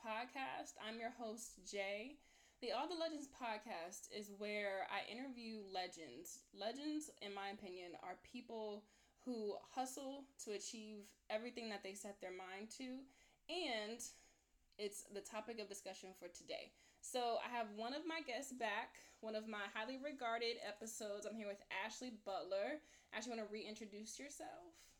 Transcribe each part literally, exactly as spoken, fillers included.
podcast. I'm your host, Jay. The All the Legends podcast is where I interview legends. Legends, in my opinion, are people who hustle to achieve everything that they set their mind to, and it's the topic of discussion for today. So I have one of my guests back, one of my highly regarded episodes. I'm here with Ashley Butler. Ashley, want to reintroduce yourself?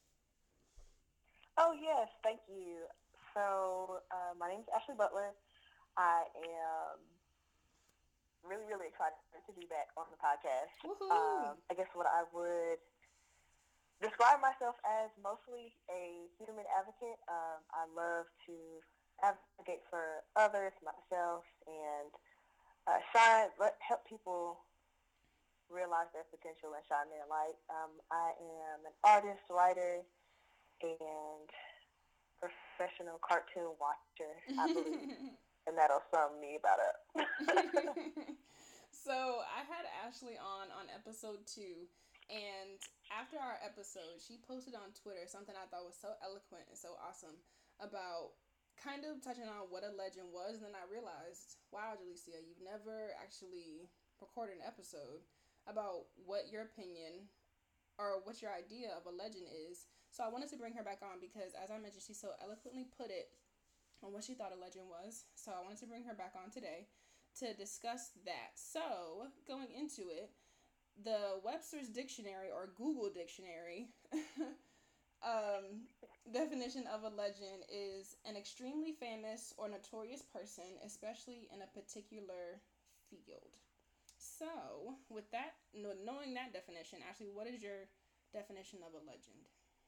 Oh, yes, thank you. So, uh, my name is Ashley Butler. I am really, really excited to be back on the podcast. Woohoo! Um, I guess what I would describe myself as mostly a human advocate. Um, I love to advocate for others, myself, and uh, shine, let, help people realize their potential and shine their light. Um, I am an artist, writer, and professional cartoon watcher, I believe, and that'll sum me about up. So I had Ashley on on episode two, and after our episode, she posted on Twitter something I thought was so eloquent and so awesome about kind of touching on what a legend was, and then I realized, wow, Jalecia, you've never actually recorded an episode about what your opinion or what your idea of a legend is. So I wanted to bring her back on because, as I mentioned, she so eloquently put it on what she thought a legend was. So I wanted to bring her back on today to discuss that. So, going into it, the Webster's Dictionary or Google Dictionary um, definition of a legend is an extremely famous or notorious person, especially in a particular field. So, with that, knowing that definition, actually, what is your definition of a legend?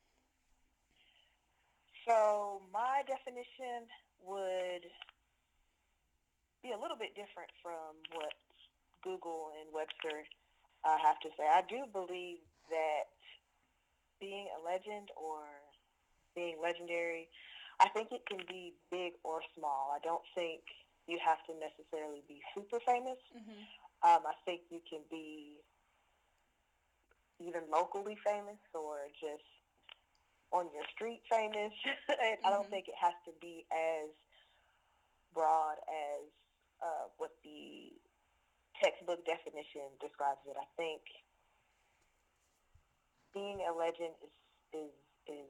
So my definition would be a little bit different from what Google and Webster uh, have to say. I do believe that being a legend or being legendary, I think it can be big or small. I don't think you have to necessarily be super famous. Mm-hmm. Um, I think you can be even locally famous or just on your street famous. And I don't Mm-hmm. think it has to be as broad as uh, what the textbook definition describes it. I think being a legend is is is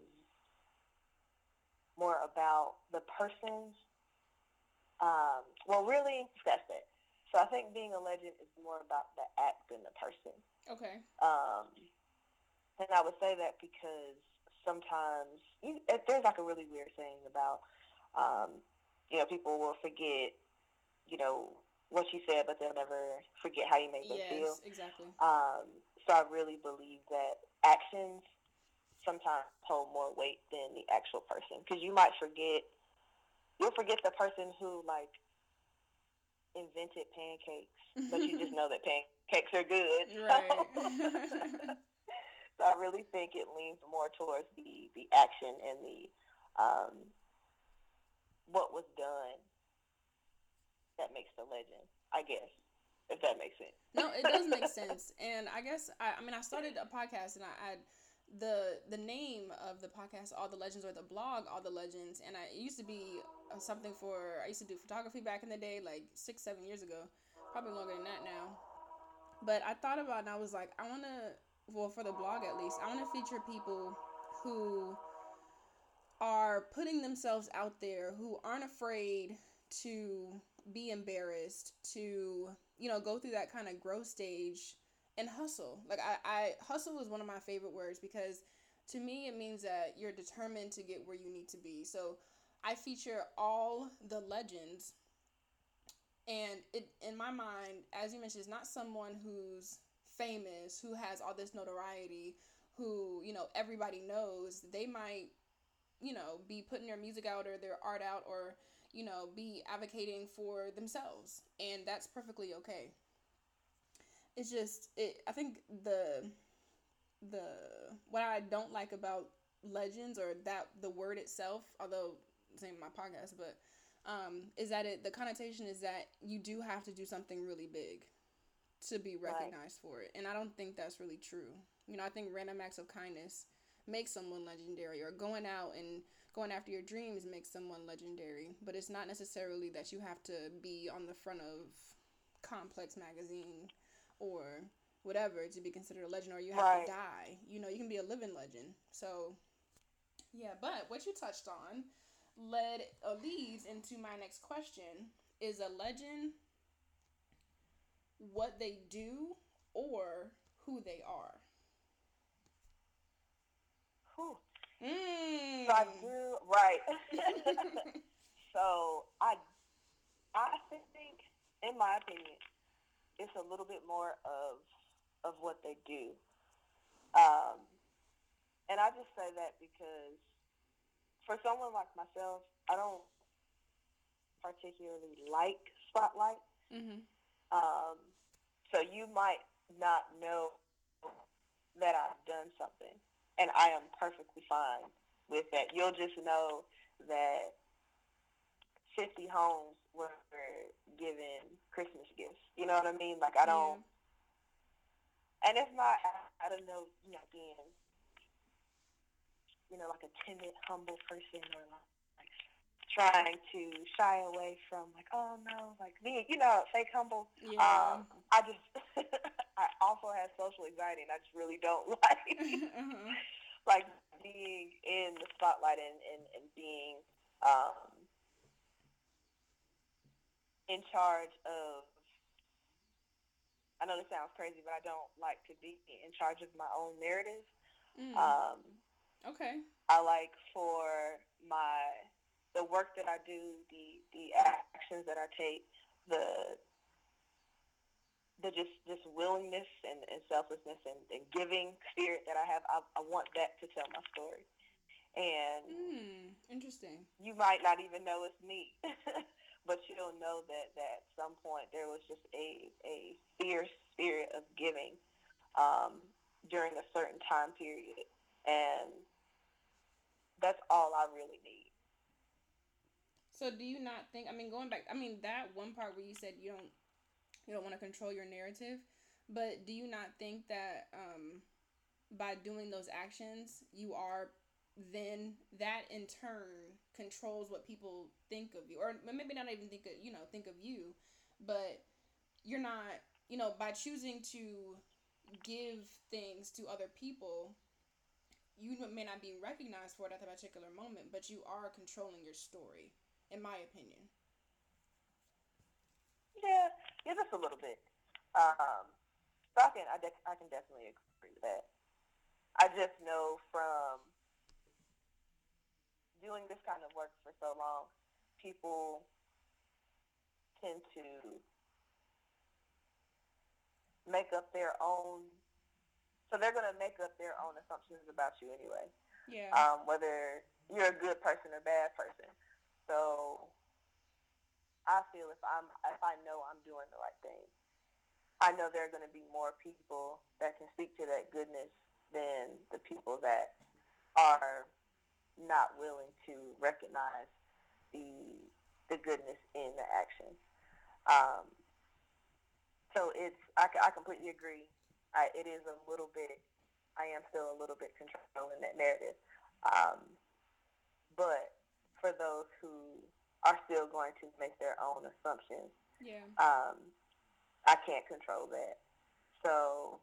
more about the person. Um, well, really, that's it. So I think being a legend is more about the act than the person. Okay. Um, and I would say that because sometimes you, there's like a really weird thing about, um, you know, people will forget, you know, what you said, but they'll never forget how you made them feel. Yes, exactly. Um, so I really believe that actions sometimes hold more weight than the actual person because you might forget, you'll forget the person who like invented pancakes, but you just know that pancakes are good. Right. So I really think it leans more towards the, the action and the um, what was done that makes the legend, I guess, if that makes No, it does make sense. sense. And I guess I, I mean I started a podcast and I, I the the name of the podcast All the Legends or the blog All the Legends, and I it used to be uh, something for I used to do photography back in the day like six seven years ago, probably longer than that now. But I thought about it and I was like, I want to, well, for the blog at least, I want to feature people who are putting themselves out there, who aren't afraid to be embarrassed, to, you know, go through that kind of growth stage and hustle. Like, I, I, hustle is one of my favorite words because to me it means that you're determined to get where you need to be. So I feature all the legends, and it in my mind, as you mentioned, it's not someone who's famous, who has all this notoriety, who, you know, everybody knows. They might, you know, be putting their music out or their art out, or, you know, be advocating for themselves. And that's perfectly okay. It's just it I think the the what I don't like about legends, or that the word itself, although it's in my podcast, but um, is that it the connotation is that you do have to do something really big to be Right. recognized for it. And I don't think that's really true. You know, I think random acts of kindness makes someone legendary, or going out and going after your dreams makes someone legendary. But it's not necessarily that you have to be on the front of Complex magazine or whatever to be considered a legend, or you have Right. to die. You know, you can be a living legend. So yeah, but what you touched on led uh, leads into my next question: is a legend what they do or who they are? Whew. So I Mm. do right. So I I think, in my opinion, it's a little bit more of of what they do. Um, and I just say that because for someone like myself, I don't particularly like spotlight. Mhm. Um, so you might not know that I've done something, and I am perfectly fine with that. You'll just know that fifty homes were given Christmas gifts. You know what I mean? Like I Yeah. don't, and it's not. I don't know, you know, being, you know, like a timid, humble person, or like trying to shy away from like, oh no, like being, you know, fake humble. Yeah. Um, I just, I also have social anxiety, and I just really don't like, uh-huh. like being in the spotlight and and, and being um, in charge of. I know this sounds crazy, but I don't like to be in charge of my own narrative. Mm. Um, Okay. I like for my the work that I do, the the actions that I take, the the just just willingness and, and selflessness and, and giving spirit that I have. I, I want that to tell my story, and Mm. Interesting. you might not even know it's me, but you'll know that, that at some point there was just a a fierce spirit of giving um, during a certain time period, and that's all I really need. So do you not think, I mean, going back, I mean, that one part where you said you don't you don't want to control your narrative, but do you not think that um by doing those actions, you are then that in turn controls what people think of you, or maybe not even think of, you know, think of you, but you're not, you know, by choosing to give things to other people, you may not be recognized for it at that particular moment, but you are controlling your story, in my opinion. Yeah, yeah, just a little bit. Um, so I can I, de- I can definitely agree with that. I just know from doing this kind of work for so long, people tend to make up their own. So they're going to make up their own assumptions about you anyway, Yeah. um, whether you're a good person or bad person. So I feel if I'm if I know I'm doing the right thing, I know there are going to be more people that can speak to that goodness than the people that are not willing to recognize the the goodness in the action. Um, so it's I, I completely agree. I, it is a little bit. I am still a little bit controlling that narrative, um, but for those who are still going to make their own assumptions, Yeah. um, I can't control that. So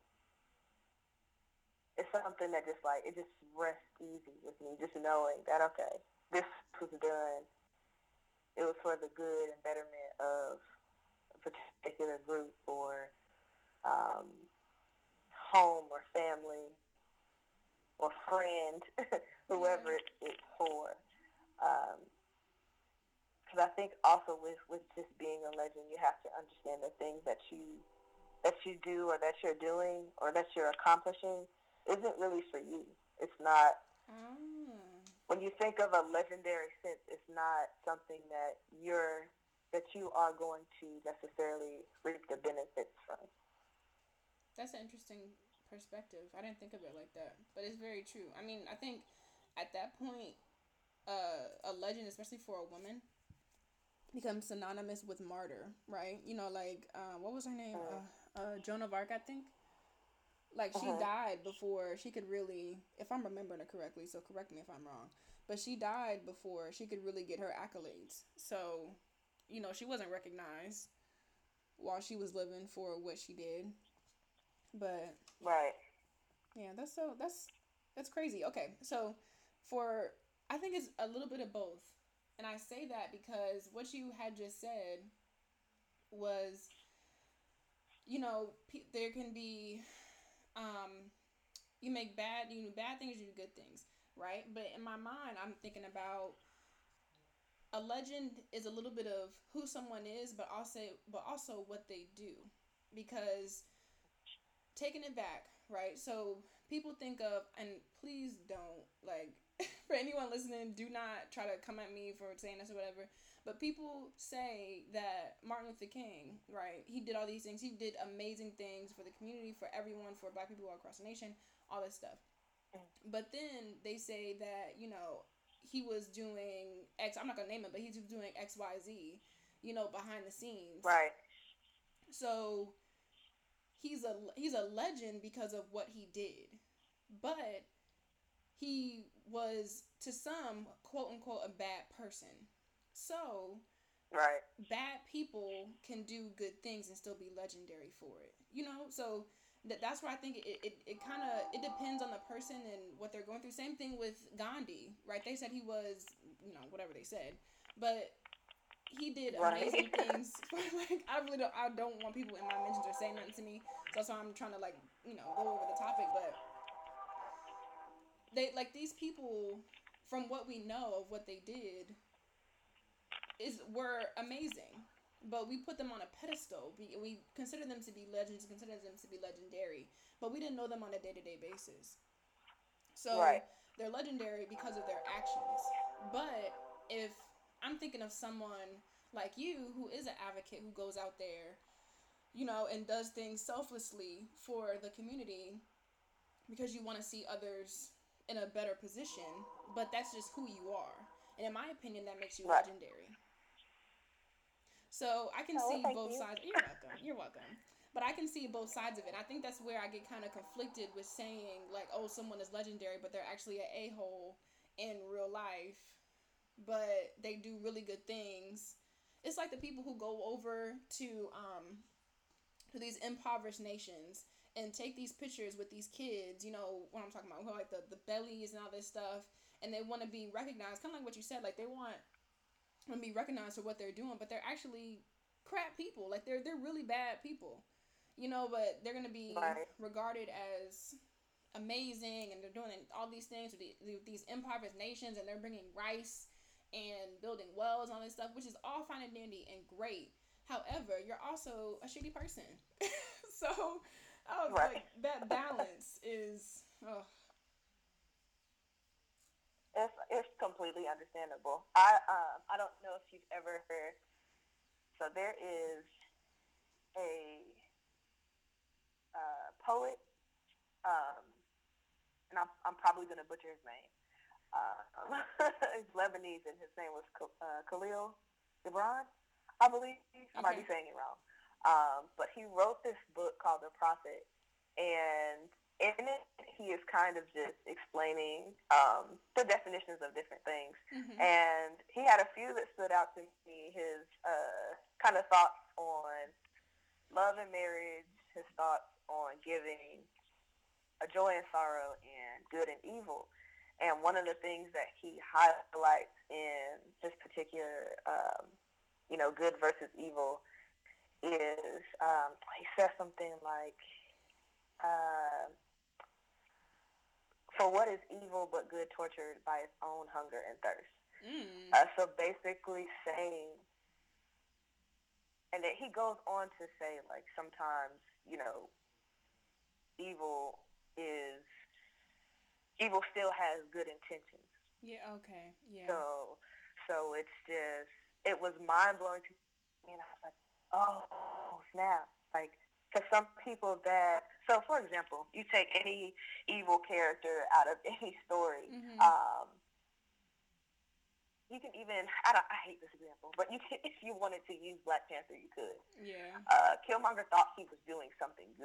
it's something that just like it just rests easy with me, just knowing that okay, this was done. It was for the good and betterment of a particular group or um, home or family or friend, Yeah. whoever it, it's for. Because um, I think also with, with just being a legend, you have to understand the things that you that you do or that you're doing or that you're accomplishing isn't really for you. It's not Ah. when you think of a legendary sense, it's not something that you're that you are going to necessarily reap the benefits from. That's an interesting perspective. I didn't think of it like that, but it's very true. I mean, I think at that point, uh, a legend, especially for a woman, becomes synonymous with martyr, right? You know, like uh, what was her name? Mm. Uh, uh, Joan of Arc, I think. Like she Mhm. died before she could really, if I'm remembering it correctly, so correct me if I'm wrong, but she died before she could really get her accolades. So, you know, she wasn't recognized while she was living for what she did. But Right. yeah, that's so that's that's crazy. Okay, so for I think it's a little bit of both, and I say that because what you had just said was, you know, pe- there can be, um, you make bad, you do bad things, you do good things, right? But in my mind, I'm thinking about a legend is a little bit of who someone is, but also but also what they do, because taking it back, right? So people think of, and please don't, like, for anyone listening, do not try to come at me for saying this or whatever. But people say that Martin Luther King, right? He did all these things. He did amazing things for the community, for everyone, for black people all across the nation, all this stuff. But then they say that, you know, he was doing X, I'm not going to name it, but he's doing X Y Z, you know, behind the scenes. Right. So he's a he's a legend because of what he did. But he was, to some, quote unquote, a bad person. So Right. bad people can do good things and still be legendary for it. You know, so that that's where I think it it, it kind of it depends on the person and what they're going through. Same thing with Gandhi, right? They said he was, you know, whatever they said, but he did Right. amazing things for, like, I really don't I don't want people in my mentions or saying nothing to me. So that's why I'm trying to, like, you know, go over the topic, but they, like, these people, from what we know of what they did, is were amazing, but we put them on a pedestal. We, we consider them to be legends, consider them to be legendary, but we didn't know them on a day-to-day basis. So Right. they're legendary because of their actions. But if I'm thinking of someone like you who is an advocate, who goes out there, you know, and does things selflessly for the community because you want to see others in a better position, but that's just who you are. And in my opinion, that makes you Right. legendary. So I can Oh, well, see thank both you. sides. You're welcome. You're welcome. But I can see both sides of it. I think that's where I get kind of conflicted with saying, like, oh, someone is legendary, but they're actually an a hole in real life, but they do really good things. It's like the people who go over to um to these impoverished nations and take these pictures with these kids. You know what I'm talking about? Who, like, the the bellies and all this stuff, and they want to be recognized, kind of like what you said. Like, they want and be recognized for what they're doing, but they're actually crap people. Like, they're they're really bad people, you know. But they're gonna be Right. regarded as amazing, and they're doing all these things with, the, with these impoverished nations, and they're bringing rice and building wells and all this stuff, which is all fine and dandy and great. However, you're also a shitty person. So, oh, Right. like, that balance is, oh, It's it's completely understandable. I um I don't know if you've ever heard. So there is a uh, poet, um, and I'm I'm probably gonna butcher his name. Um, he's Lebanese, and his name was uh, Khalil Gibran, I believe. I might okay, be saying it wrong. Um, but he wrote this book called The Prophet, and in it, he is kind of just explaining um, the definitions of different things. mm-hmm. And he had a few that stood out to me. His uh, kind of thoughts on love and marriage, his thoughts on giving, a joy and sorrow, and good and evil. And one of the things that he highlights in this particular, um, you know, good versus evil is um, he says something like, uh, "For what is evil but good, tortured by its own hunger and thirst." mm. Uh, so basically saying, and that he goes on to say, like, sometimes, you know, evil is evil still has good intentions. Yeah, okay, yeah. So, so it's just it was mind blowing to me, and I was like, oh snap! Like, for some people that, so for example, you take any evil character out of any story. Mm-hmm. Um, you can even, I don't, I hate this example, but you can, if you wanted to use Black Panther, you could. Yeah. Uh, Killmonger thought he was doing something good,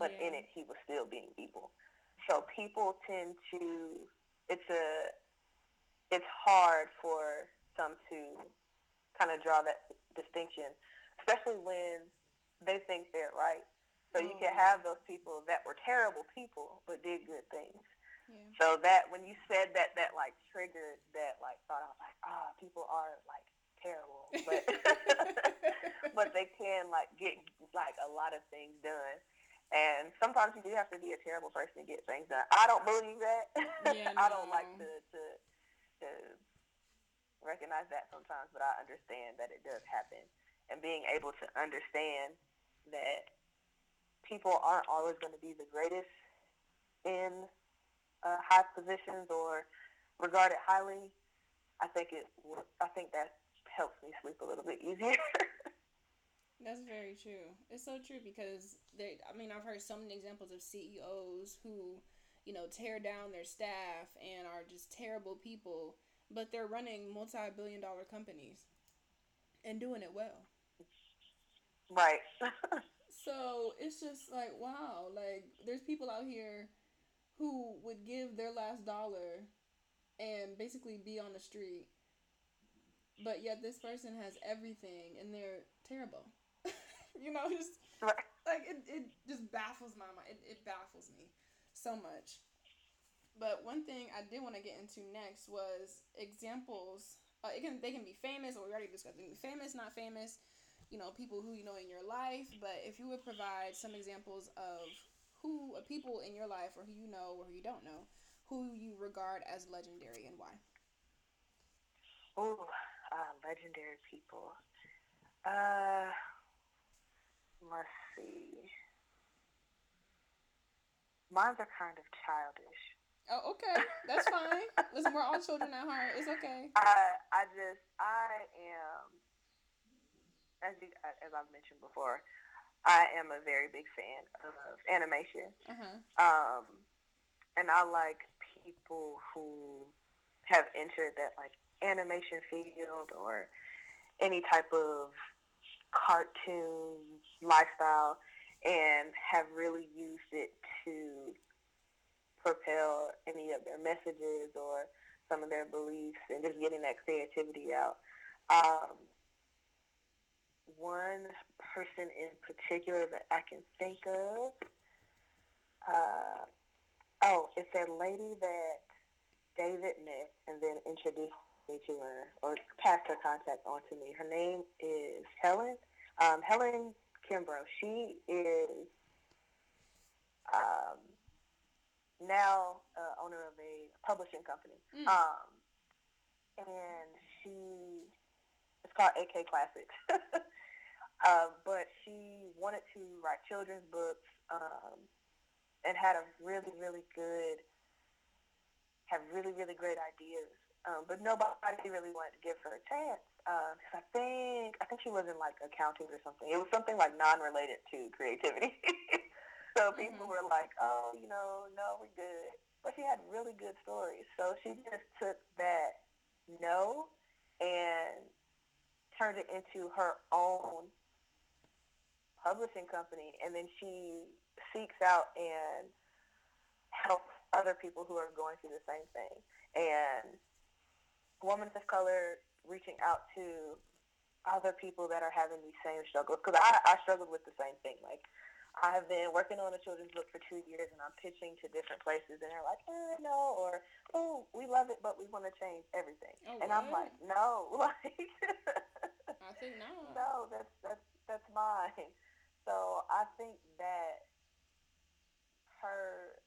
but Yeah. in it he was still being evil. So people tend to, it's a, it's hard for some to kind of draw that distinction, especially when they think they're right. So you Oh, can yeah. have those people that were terrible people but did good things. Yeah. So that when you said that, that like triggered that like thought. I was like, ah, people are like terrible, but but they can like get like a lot of things done. And sometimes you do have to be a terrible person to get things done. I don't believe that. Yeah, I don't like no. to, to to recognize that sometimes, but I understand that it does happen. And being able to understand that people aren't always going to be the greatest in uh, high positions or regarded highly, I think it. I think that helps me sleep a little bit easier. That's very true. It's so true because they. I mean, I've heard so many examples of C E Os who, you know, tear down their staff and are just terrible people, but they're running multi-billion dollar companies and doing it well. Right. So it's just like wow, like there's people out here who would give their last dollar and basically be on the street, but yet this person has everything and they're terrible. you know, just Right. like it, it just baffles my mind. It, it baffles me so much. But one thing I did want to get into next was examples. Uh, it can they can be famous, or we already discussed. They can be famous, not famous. You know, people who you know in your life. But if you would provide some examples of who uh, people in your life, or who you know, or who you don't know, who you regard as legendary and why. Ooh, uh, legendary people. Uh, let's see. Mines are kind of childish. Oh, okay, that's fine. Listen, we're all children at heart. It's okay. I I just I am as you, as I've mentioned before, I am a very big fan of animation. Uh huh. Um, and I like people who have entered that like animation field or any type of cartoon lifestyle and have really used it to propel any of their messages or some of their beliefs and just getting that creativity out. Um, one person in particular that I can think of, uh, oh, it's that lady that David met and then introduced me to her or passed her contact on to me. Her name is Helen. Um, Helen Kimbrough. She is um, now uh, owner of a publishing company. Mm. Um, and she, it's called A K Classics. uh, but she wanted to write children's books um, and had a really, really good, had really, really great ideas. Um, but nobody really wanted to give her a chance. Uh, 'cause I think, I think she was in like accounting or something. It was something like non-related to creativity. So people Mm-hmm. were like, oh, you know, no, we're good. But she had really good stories. So she just took that no and turned it into her own publishing company. And then she seeks out and helps other people who are going through the same thing. And women of color reaching out to other people that are having these same struggles. Because I, I struggled with the same thing. Like, I've been working on a children's book for two years, and I'm pitching to different places, and they're like, eh, no, or, oh, we love it, but we want to change everything. Oh, And I'm what? like, no, like, I think not. no, that's, that's, that's mine. So I think that her,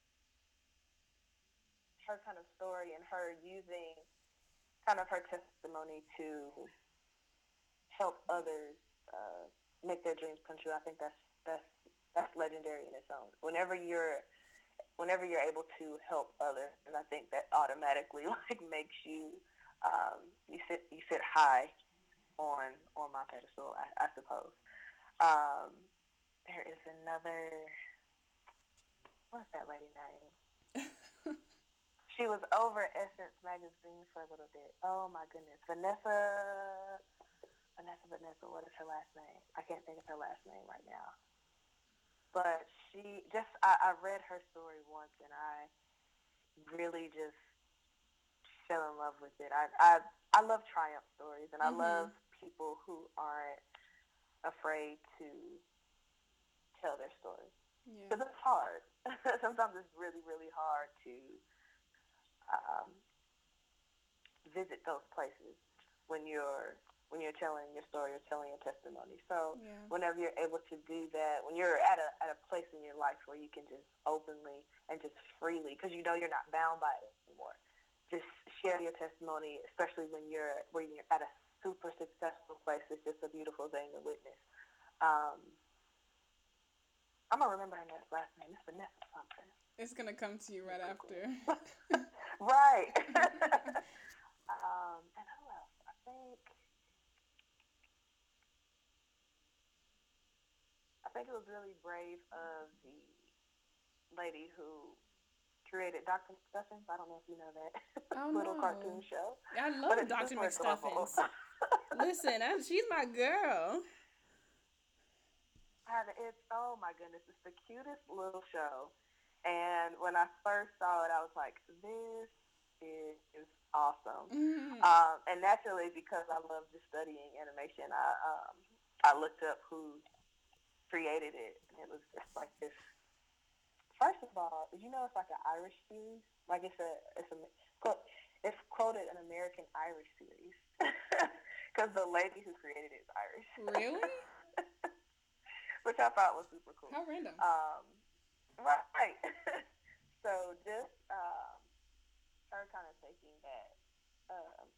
her kind of story and her using kind of her testimony to help others uh, make their dreams come true, I think that's, that's, that's legendary in its own. Whenever you're whenever you're able to help others, and I think that automatically like makes you um, you sit you sit high on on my pedestal, I, I suppose. Um, there is another, what's that lady name? She was over Essence magazine for a little bit. Oh my goodness, Vanessa. Vanessa, Vanessa, what is her last name? I can't think of her last name right now. But she just I, I read her story once and I really just fell in love with it. I I, I love triumph stories and I Mm-hmm. love people who aren't afraid to tell their story. Yeah. Because it's hard. Sometimes it's really, really hard to um, visit those places when you're when you're telling your story or telling your testimony. So Yeah. whenever you're able to do that, when you're at a at a place in your life where you can just openly and just freely, because you know you're not bound by it anymore, just share your testimony, especially when you're when you're at a super successful place. It's just a beautiful thing to witness. Um, I'm gonna remember her next last name. It's Vanessa something. It's gonna come to you right after. Right. um, and who else? I think I think it was really brave of the lady who created Doctor McStuffins. I don't know if you know that Oh little no. cartoon show. I But love it's Doctor super adorable. McStuffins. Listen, I, she's my girl. And it's, oh my goodness, it's the cutest little show. And when I first saw it, I was like, this is awesome. Mm-hmm. Um, and naturally, because I love just studying animation, I um, I looked up who created it, and it was just like this. First of all, did you know it's like an Irish series? Like it's a it's a it's quoted an American Irish series because the lady who created it is Irish. Really? Which I thought was super cool. How random. Um, right. So just um, her kind of taking that, um,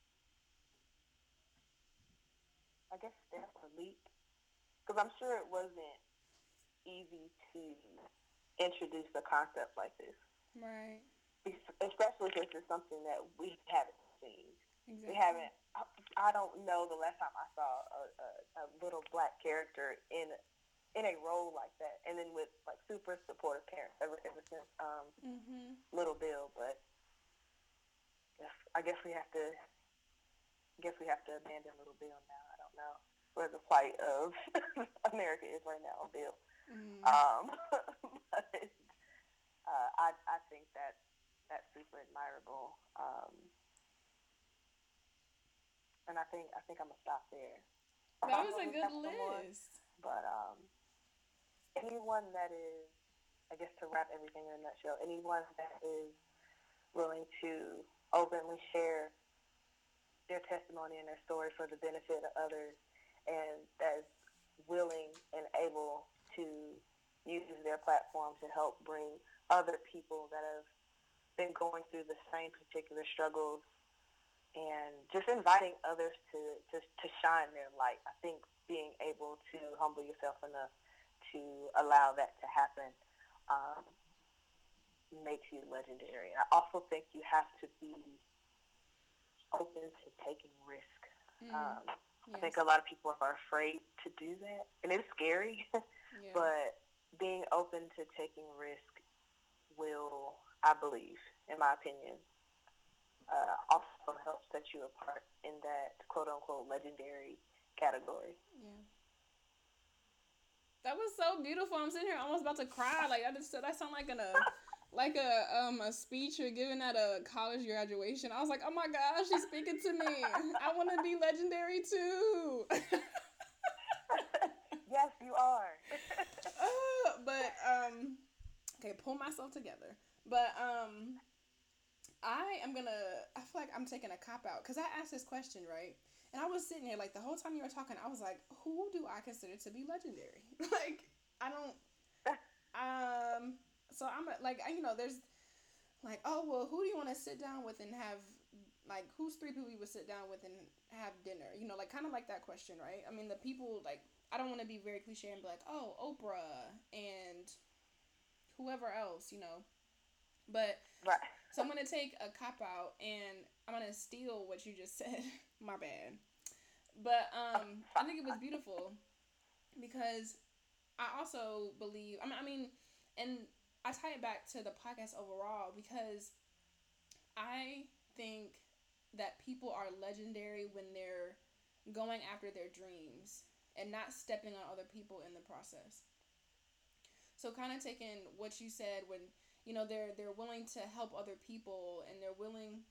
I guess, step or leap, because I'm sure it wasn't easy to introduce a concept like this. Right. Especially since it's something that we haven't seen. Exactly. We haven't. I don't know the last time I saw a, a, a little black character in in a role like that, and then with like super supportive parents ever ever since um, mm-hmm. Little Bill. But yes, I guess we have to. I guess we have to abandon Little Bill now. I don't know where the plight of America is right now on Bill. Mm. Um, but uh, I I think that that's super admirable. Um, and I think I think I'm gonna stop there. That was a good list. But um, anyone that is, I guess, to wrap everything in a nutshell, anyone that is willing to openly share their testimony and their story for the benefit of others, and that is willing and able to use their platform to help bring other people that have been going through the same particular struggles, and just inviting others to, to, to shine their light. I think being able to humble yourself enough to allow that to happen um, makes you legendary. I also think you have to be open to taking risk. Mm. Um, yes. I think a lot of people are afraid to do that, and it's scary, yeah. But being open to taking risk will, I believe, in my opinion, uh, also help set you apart in that quote-unquote legendary category. Yeah. That was so beautiful. I'm sitting here almost about to cry. Like, I just said, I sound like in a, like a um a speech you're giving at a college graduation. I was like, oh my gosh, she's speaking to me. I want to be legendary too. Yes, you are. uh, but um, okay, pull myself together. But um, I am gonna. I feel like I'm taking a cop out because I asked this question, right? And I was sitting here, like, the whole time you were talking, I was like, who do I consider to be legendary? Like, I don't, um, so I'm, like, you know, there's, like, oh, well, who do you want to sit down with and have, like, who's three people you would sit down with and have dinner? You know, like, kind of like that question, right? I mean, the people, like, I don't want to be very cliche and be like, oh, Oprah and whoever else, you know, but, right. So I'm going to take a cop-out, and I'm going to steal what you just said. My bad. But um, I think it was beautiful because I also believe, I mean, I mean, and I tie it back to the podcast overall because I think that people are legendary when they're going after their dreams and not stepping on other people in the process. So kind of taking what you said when, you know, they're they're willing to help other people and they're willing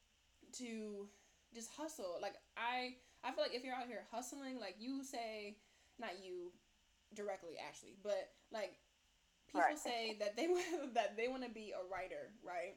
to just hustle. Like I I feel like if you're out here hustling, like you say, not you directly actually, but like people Right. say that they that they want to be a writer, right?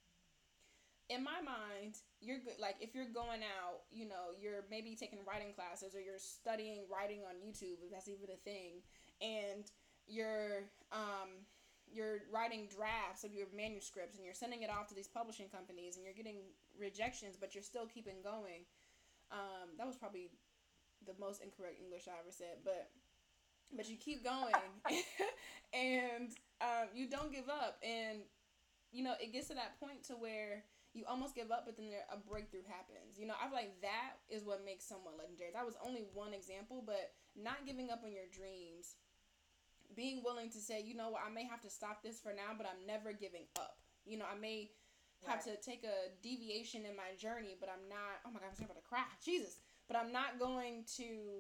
In my mind, you're good. Like if you're going out, you know, you're maybe taking writing classes or you're studying writing on YouTube, if that's even a thing, and you're um you're writing drafts of your manuscripts and you're sending it off to these publishing companies and you're getting rejections, but you're still keeping going. Um, that was probably the most incorrect English I ever said, but but you keep going and um, you don't give up, and you know it gets to that point to where you almost give up, but then there a breakthrough happens. You know, I feel like that is what makes someone legendary. That was only one example, but not giving up on your dreams, being willing to say, you know what, I may have to stop this for now, but I'm never giving up. You know, I may have Right. to take a deviation in my journey, but I'm not. Oh my God, I'm about to cry. Jesus, but I'm not going to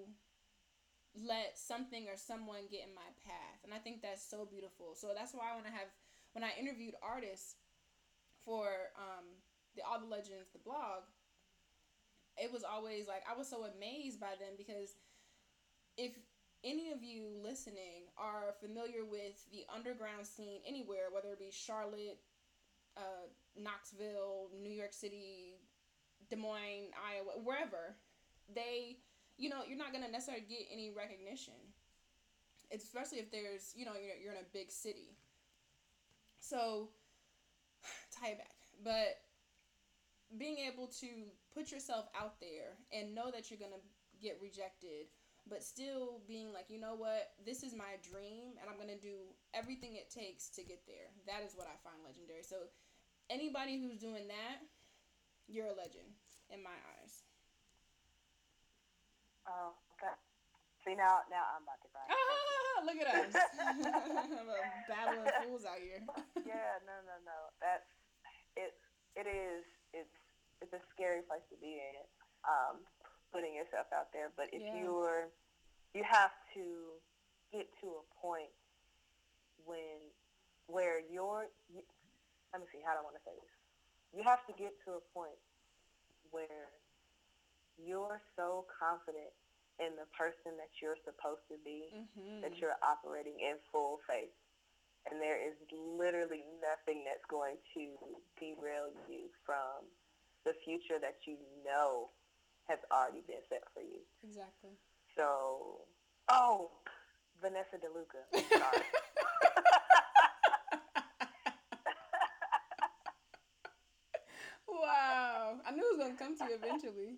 let something or someone get in my path. And I think that's so beautiful. So that's why I want to have, when I interviewed artists for um, the All the Legends, the blog, it was always like, I was so amazed by them because if any of you listening are familiar with the underground scene anywhere, whether it be Charlotte, uh, Knoxville, New York City, Des Moines, Iowa, wherever, they, you know, you're not going to necessarily get any recognition. It's especially if there's, you know, you're, you're in a big city. So, tie it back. But being able to put yourself out there and know that you're going to get rejected, but still being like, you know what, this is my dream and I'm going to do everything it takes to get there. That is what I find legendary. So, anybody who's doing that, you're a legend in my eyes. Oh, okay. See, now, now I'm about to cry. Ah, look at us. Battling fools out here. Yeah, no, no, no. That's it. It is. It's it's a scary place to be in. Um, putting yourself out there, but if Yeah. you're, you have to get to a point when where you're. You, let me see. How do I want to say this? You have to get to a point where you're so confident in the person that you're supposed to be Mm-hmm. that you're operating in full faith. And there is literally nothing that's going to derail you from the future that you know has already been set for you. Exactly. So, oh, Vanessa DeLuca. Sorry. Wow. I knew it was going to come to you eventually.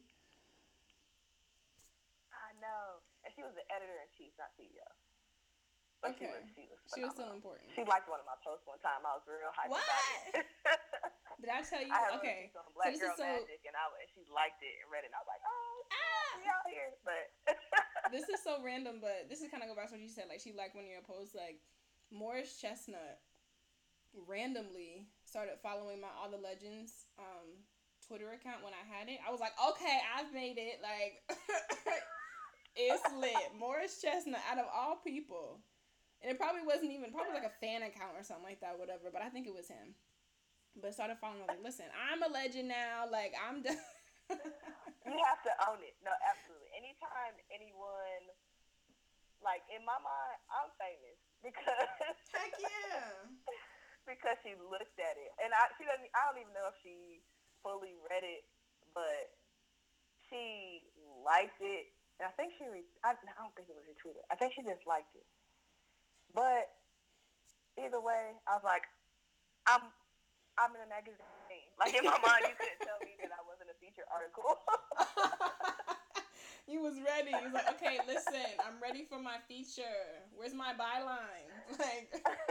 I know. And she was the editor-in-chief, not C E O. But Okay. she was, she was, She was still phenomenal. important. She liked one of my posts one time. I was real hyped What? about it. Did I tell you? I had Okay. on Black So this Girl is so- Magic, and, I, and she liked it and read it, and I was like, oh, Ah! we out here. But This is so random, but this is kind of go back to what you said. Like, she liked when you post, like, Morris Chestnut randomly started following my All the Legends um, Twitter account when I had it. I was like, okay, I've made it. Like, it's lit. Morris Chestnut, out of all people. And it probably wasn't even, probably like a fan account or something like that, whatever. But I think it was him. But started following, I was like, listen, I'm a legend now. Like, I'm done. you have to own it. No, absolutely. Anytime anyone, like, in my mind, I'm famous because Heck yeah. because she looked at it, and I she doesn't. I don't even know if she fully read it, but she liked it, and I think she. Re- I, I don't think it was retweeted. I think she just liked it. But either way, I was like, I'm I'm in a magazine. Like, in my mind, you couldn't tell me that I wasn't a featured article. You was ready. You was like, okay, listen, I'm ready for my feature. Where's my byline? Like,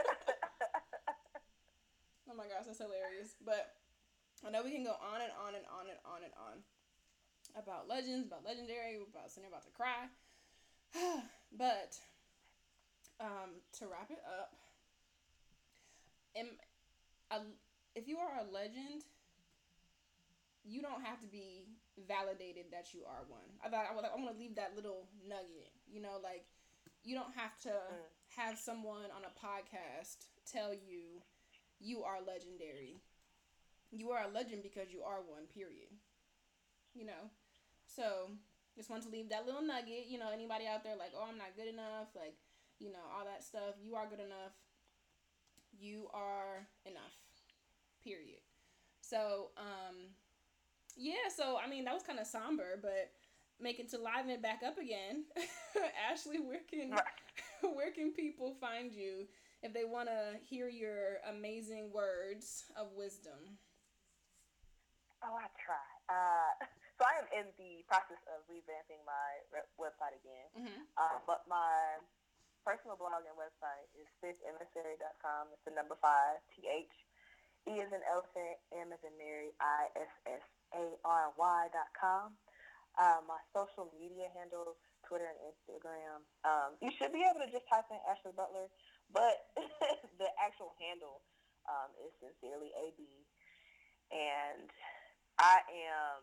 oh my gosh, that's hilarious. But I know we can go on and on and on and on and on about legends, about legendary, about sitting about to cry. But um, to wrap it up, am, a, if you are a legend, you don't have to be validated that you are one. I thought I, I want to leave that little nugget. You know, like, you don't have to mm. have someone on a podcast tell you you are legendary. You are a legend because you are one, period. You know? So, just want to leave that little nugget. You know, anybody out there like, oh, I'm not good enough, like, you know, all that stuff. You are good enough. You are enough, period. So, um, yeah, so, I mean, that was kind of somber, but making to liven it back up again. Ashley, where can, where can people find you if they want to hear your amazing words of wisdom? Oh, I try. Uh, so I am in the process of revamping my re- website again. Mm-hmm. Uh, but my personal blog and website is fifth emissary dot com. It's the number five, T H. E as in elephant, M as in Mary, I S S A R Y dot com. Uh, my social media handles, Twitter and Instagram. Um, you should be able to just type in Ashley Butler, but the actual handle um, is Sincerely A B. And I am,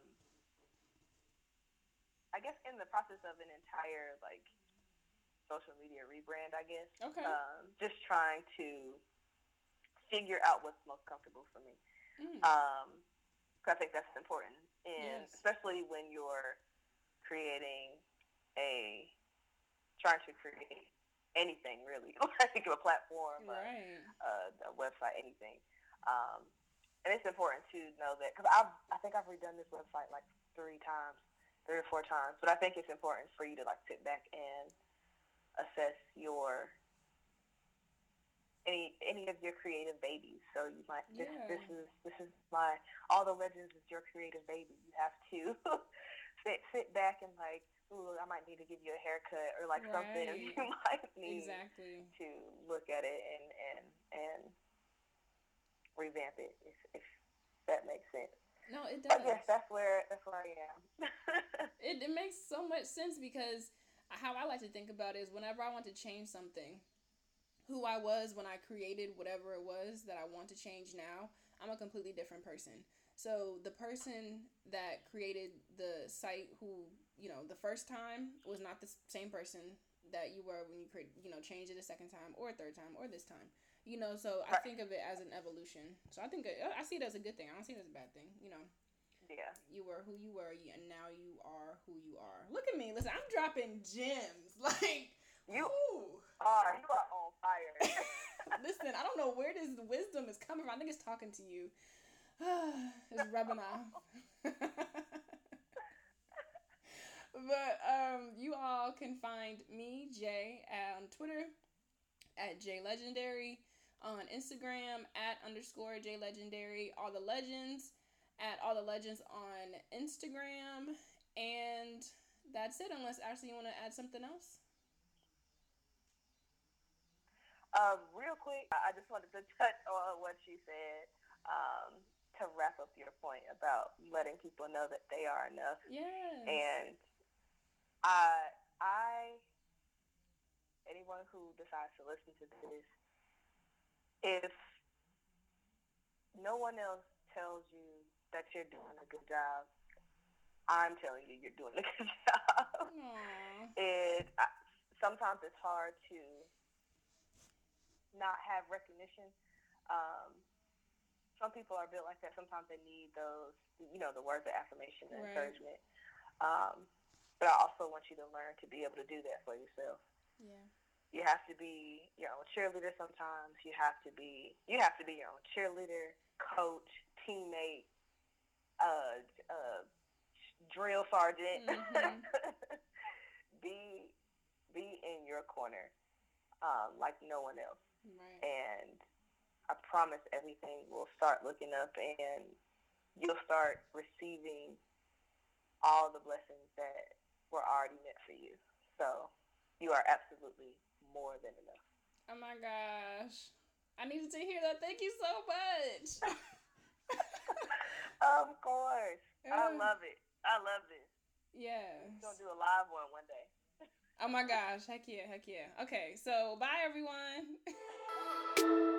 I guess, in the process of an entire, like, social media rebrand, I guess. Okay. Um, just trying to figure out what's most comfortable for me. Mm. Um, cause I think that's important. And yes. especially when you're creating a, trying to create anything, really. I think of a platform, right. a, a website, anything. Um, And it's important to know that, because I I think I've redone this website like three times, three or four times. But I think it's important for you to like sit back and assess your any any of your creative babies. So you might this yeah. this is this is my All the Legends is your creative baby. You have to sit sit back and like, ooh, I might need to give you a haircut or like right. something. You might need exactly. to look at it and and and. revamp it, if, if that makes sense. No, it does. But yes, that's where that's where I am. it it makes so much sense because how I like to think about it is whenever I want to change something, who I was when I created whatever it was that I want to change now, I'm a completely different person. So the person that created the site who, you know, the first time was not the same person that you were when you create, you know, changed it a second time or a third time or this time. You know, so I think of it as an evolution. So I think it, I see it as a good thing. I don't see it as a bad thing. You know. Yeah. You were who you were, and now you are who you are. Look at me. Listen, I'm dropping gems. Like you ooh. are. You are on fire. Listen, I don't know where this wisdom is coming from. I think it's talking to you. It's rubbing off. But um, you all can find me, Jay, on Twitter at J Legendary. On Instagram at underscore J Legendary. All the Legends at All the Legends on Instagram. And that's it, unless Ashley, you want to add something else? Um, real quick, I just wanted to touch on what you said um, to wrap up your point about letting people know that they are enough. Yes. And I, I, anyone who decides to listen to this, if no one else tells you that you're doing a good job, I'm telling you you're doing a good job. Aww. It sometimes it's hard to not have recognition. Um, some people are built like that. Sometimes they need those, you know, the words of affirmation and right. encouragement. Um, but I also want you to learn to be able to do that for yourself. Yeah. You have to be your own cheerleader sometimes. You have to be you have to be your own cheerleader, coach, teammate, uh, uh, drill sergeant. Mm-hmm. be be in your corner um, like no one else. Right. And I promise everything will start looking up and you'll start receiving all the blessings that were already meant for you. So you are absolutely more than enough. Oh my gosh. I needed to hear that. Thank you so much. Of course. Uh, I love it. I love this. Yes. We're going to do a live one one day. Oh my gosh. Heck yeah. Heck yeah. Okay. So bye everyone.